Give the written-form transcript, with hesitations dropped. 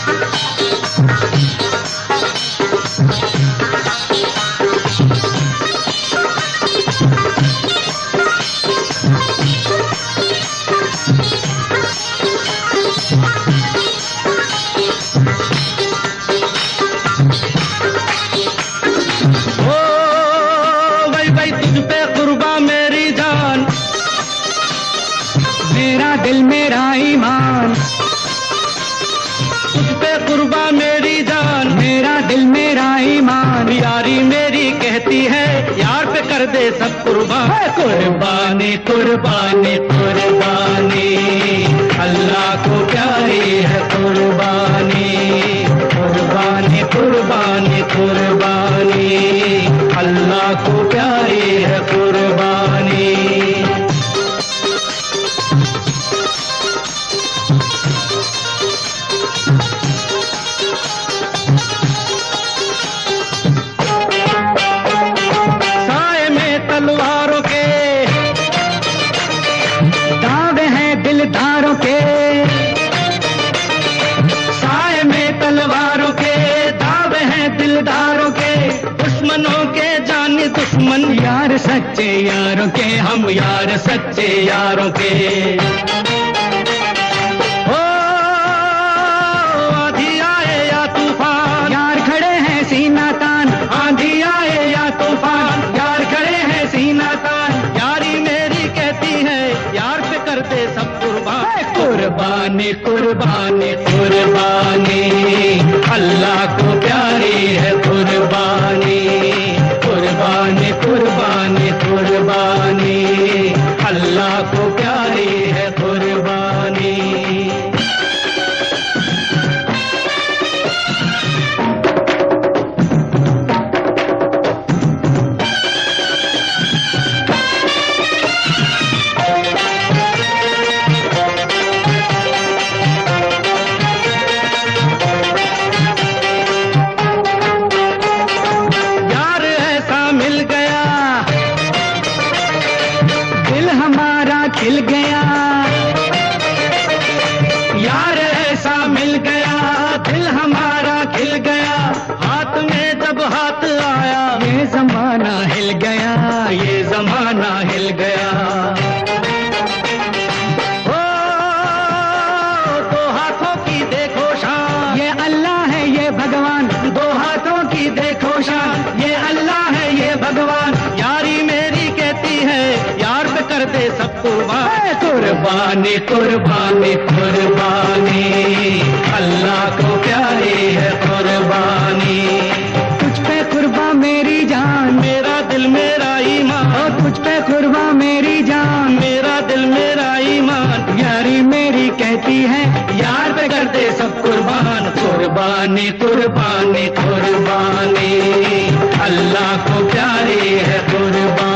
दिल मेरा ईमान, तुझ पे कुर्बा मेरी जान, मेरा दिल मेरा ईमान। यारी मेरी कहती है यार पे कर दे सब कुर्बान। कुर्बानी कुर्बानी कुर्बानी अल्लाह को प्यारी है कुर्बानी। कुर्बानी कुर्बानी कुर्बानी अल्लाह को प्यारी है कुर्बानी। साए में तलवारों के दाग हैं दिलदारों के, साए में तलवारों के दाग हैं दिलदारों के। दुश्मनों के जाने दुश्मन यार सच्चे यारों के, हम यार सच्चे यारों के। ओ आंधी आए या तूफान यार खड़े हैं सीना तान। आंधी आए या तूफान यार खड़े हैं सीना तान। यारी मेरी कहती है यार पे कर दे सब कुर्बान। कुर्बानी कुर्बानी कुर्बानी अल्लाह को प्यारी है कुर्बानी। कुर्बानी कुर्बानी कुर्बानी अल्लाह को प्यारी है कुर्बानी। खिल गया यार ऐसा मिल गया, दिल हमारा खिल गया। हाथ में जब हाथ आया ये जमाना हिल गया, ये जमाना हिल गया। ओ दो हाथों की देखो शान, ये अल्लाह है ये भगवान। दो हाथों की देखो शान, ये अल्लाह है ये भगवान। यारी मेरी कहती है यार पे कर दे सब कुर्बान। कुर्बानी कुर्बानी कुर्बानी अल्लाह को प्यारी है कुर्बानी। तुझ पे कुर्बा मेरी जान, मेरा दिल मेरा ईमान। और तुझ पे कुर्बा मेरी जान, मेरा दिल मेरा ईमान। यारी मेरी कहती है यार पे कर दे सब कुर्बान। कुर्बानी कुर्बानी कुर्बानी अल्लाह को प्यारी है कुर्बानी।